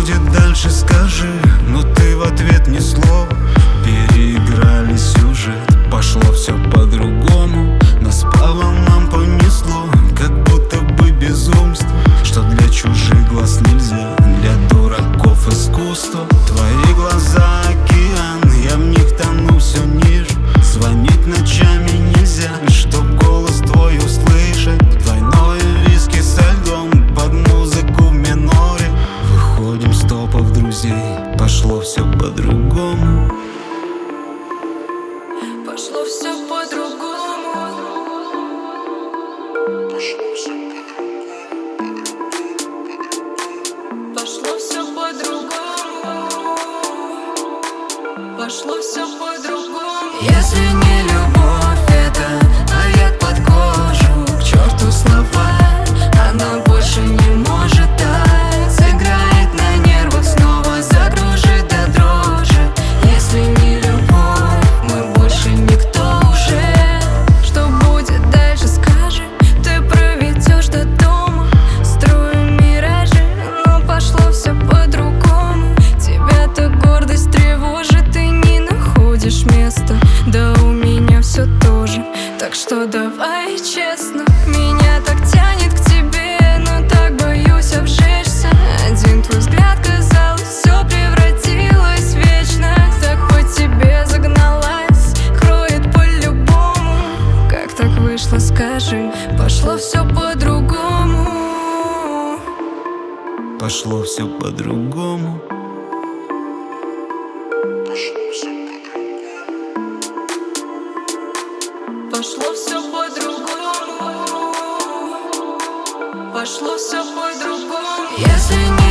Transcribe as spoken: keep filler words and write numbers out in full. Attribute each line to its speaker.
Speaker 1: будет дальше, скажи, но ты в ответ ни слова. Переиграли сюжет, пошло все по-другому. Нас по волнам понесло, как будто бы безумство, что для чужих глаз нельзя, для дураков искусство. Твои глаза океан, я в них тону все ниже. Звонить ночами нельзя, чтоб голос твой услышать. Двойное виски со льдом под музыку в миноре. Выходим с топов друзей, пошло все по-другому.
Speaker 2: Пошло все по-другому. Пошло все по-другому. Пошло все по-другому. Если не любовь, это яд под кожу. К черту слова, она больше не может так. Сыграет на нервах, снова закружит до дрожи. Если не любовь, мы больше никто уже. Что будет дальше, скажи. Ты проведешь до дома, строим миражи. Но пошло все по-другому. Тебя-то гордость тревожит, ты не находишь места. Да у меня все тоже. Так что давай честно. Меня так тянет к тебе, но так боюсь обжечься. Один твой взгляд, казалось, все превратилось в вечность. Так по тебе загналась, кроет по-любому. Как так вышло, скажи. Пошло все по-другому.
Speaker 1: Пошло все по-другому.
Speaker 2: Пошло все по-другому. Пошло все по-другому. Если не